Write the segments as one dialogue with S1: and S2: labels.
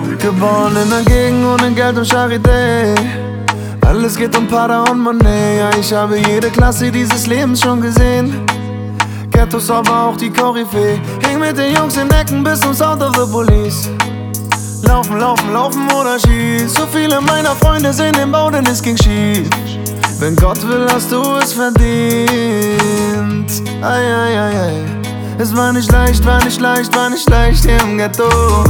S1: Geboren in der Gegend ohne Geld und Charité. Alles geht um Para und Money. Ja, ich habe jede Klasse dieses Lebens schon gesehen. Ghettos, aber auch die Koryphäe. Häng mit den Jungs in Ecken bis zum Sound of the Police. Laufen, laufen, laufen oder schieß. So viele meiner Freunde sehen den Bau, denn es ging schief. Wenn Gott will, hast du es verdient. Ei, ei, ei, ei. Es war nicht leicht, war nicht leicht, war nicht leicht hier im Ghetto.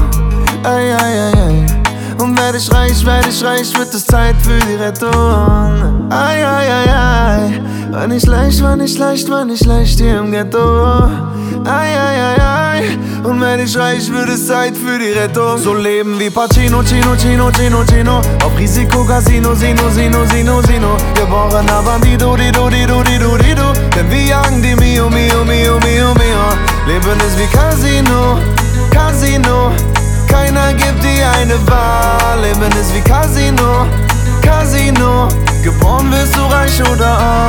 S1: Ei, ei, ei, ei. Und werd ich reich, wird es Zeit für die Rettung. Ei, ei, ei, ei. War nicht leicht, war nicht leicht, war nicht leicht hier im Ghetto. Ei, ei, ei, ei. Und wenn ich reich, wird es Zeit für die Rettung. So leben wie Pacino, Chino, Chino, Chino, Chino. Auf Risiko, Casino, Sino, Sino, Sino, Sino. Geborener Bandido, Dido, Dido, Dido, Dido. Denn wir jagen die Mio, Mio, Mio, Mio, Mio. Leben ist wie Casino, Casino. Keiner gibt dir eine Wahl. Leben ist wie Casino, Casino. Geboren wirst du reich oder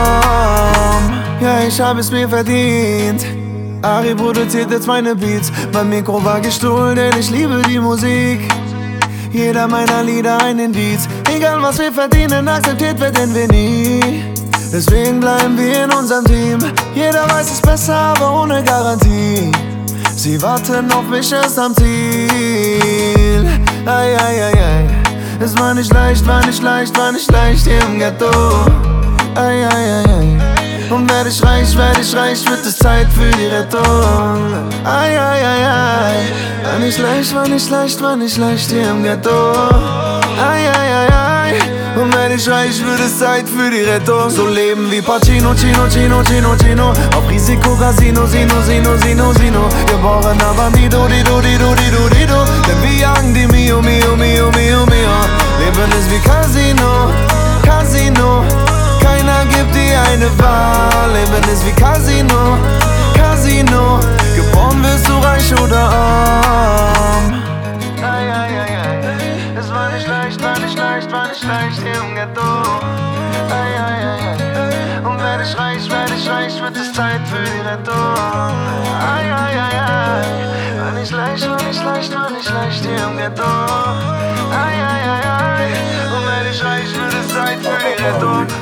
S1: arm. Ja, ich hab es mir verdient. Ari produziert jetzt meine Beats. Mein Mikro war gestohlen, denn ich liebe die Musik. Jeder meiner Lieder einen Beats. Egal was wir verdienen, akzeptiert werden wir nie. Deswegen bleiben wir in unserem Team. Jeder weiß es besser, aber ohne Garantie. Sie warten auf mich erst am Ziel. Ei, ei, ei, ei. Es war nicht leicht, war nicht leicht, war nicht leicht hier im Ghetto. Ei, ei, ei, ei. Und werd ich reich, wird es Zeit für die Rettung. Ei, ei, ei, ei. War nicht leicht, war nicht leicht, war nicht leicht hier im Ghetto. Ei, ei, ei, ei. Und wenn ich reich, wird es Zeit für die Rettung. So leben wie Pacino, Chino, Chino, Chino, Chino. Auf Risiko, Casino, Sino, Sino, Sino, Sino. Geborener Bandido, Dido, Dido, Dido, Dido. Denn wir jagen die Mio, Mio, Mio, Mio, Mio. Leben ist wie Casino, Casino. Keiner gibt dir eine Wahl. Leben ist wie Casino, Casino. Geboren wirst du reich oder arm. Ei, ei, ei, ei. Es war nicht leicht, war nicht leicht, war nicht leicht hier im Ghetto. Ei, ei, ei, ei. Und werd ich reich, wird es Zeit für die Rettung. Ei, ei, ei, ei. War nicht leicht, war nicht leicht, war nicht leicht hier im Ghetto. Ei, ei, ei, ei. Und werd ich reich, wird es Zeit für die Rettung.